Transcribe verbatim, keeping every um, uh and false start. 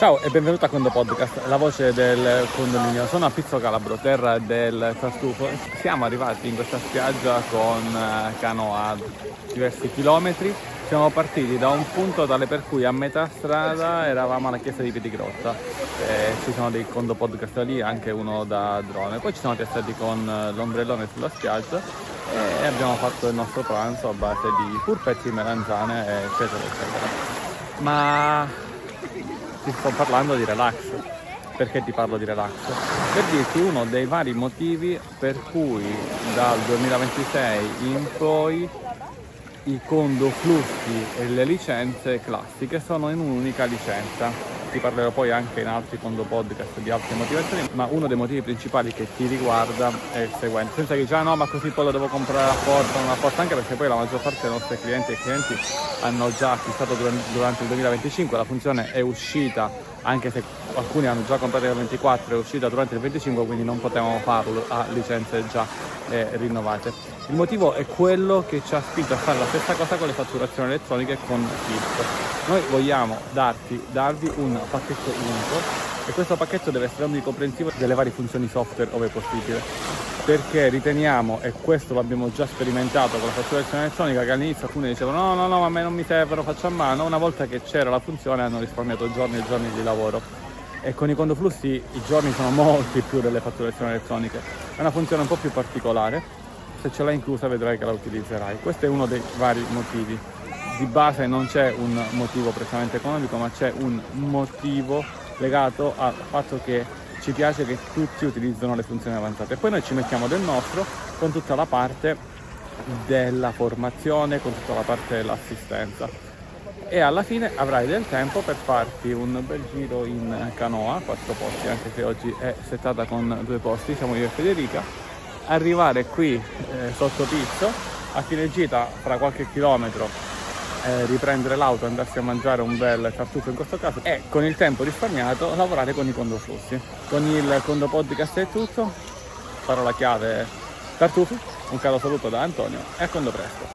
Ciao e benvenuto a Condo Podcast, la voce del condominio. Sono a Pizzo Calabro, terra del tartufo. Siamo arrivati in questa spiaggia con canoa a diversi chilometri. Siamo partiti da un punto tale per cui a metà strada eravamo alla chiesa di Piedigrotta. E ci sono dei Condo Podcast lì, anche uno da drone. Poi ci siamo testati con l'ombrellone sulla spiaggia e abbiamo fatto il nostro pranzo a base di purpetti, melanzane, eccetera eccetera. Ma ti sto parlando di relax. Perché ti parlo di relax? Per dirti uno dei vari motivi per cui dal duemilaventisei in poi i condo flussi e le licenze classiche sono in un'unica licenza. Ti parlerò poi anche in altri condo podcast di altre motivazioni, ma uno dei motivi principali che ti riguarda è il seguente. Senza che dici, ah no, ma così poi lo devo comprare a forza, non a forza, anche perché poi la maggior parte dei nostri clienti e clienti hanno già acquistato durante il duemilaventicinque, la funzione è uscita, anche se alcuni hanno già comprato nel ventiquattro, è uscita durante il venticinque, quindi non potevamo farlo a licenze già eh, rinnovate. Il motivo è quello che ci ha spinto a fare la stessa cosa con le fatturazioni elettroniche con Fisco. Noi vogliamo darti, darvi un pacchetto unico e questo pacchetto deve essere onnicomprensivo delle varie funzioni software ove possibile, perché riteniamo, e questo l'abbiamo già sperimentato con la fatturazione elettronica, che all'inizio alcuni dicevano no no no, a me non mi serve, lo faccio a mano. Una volta che c'era la funzione hanno risparmiato giorni e giorni di lavoro, e con i condo flussi i giorni sono molti più delle fatturazioni elettroniche. È una funzione un po' più particolare, se ce l'hai inclusa vedrai che la utilizzerai. Questo è uno dei vari motivi. Di base non c'è un motivo prettamente economico, ma c'è un motivo legato al fatto che ci piace che tutti utilizzano le funzioni avanzate, e poi noi ci mettiamo del nostro con tutta la parte della formazione, con tutta la parte dell'assistenza, e alla fine avrai del tempo per farti un bel giro in canoa, quattro posti, anche se oggi è settata con due posti, siamo io e Federica. Arrivare qui eh, sotto Pizzo, a fine gita fra qualche chilometro eh, riprendere l'auto, andarsi a mangiare un bel tartufo in questo caso, e con il tempo risparmiato lavorare con i condo flussi. Con il Condo Podcast è tutto, parola chiave tartufi, un caro saluto da Antonio e a condo presto.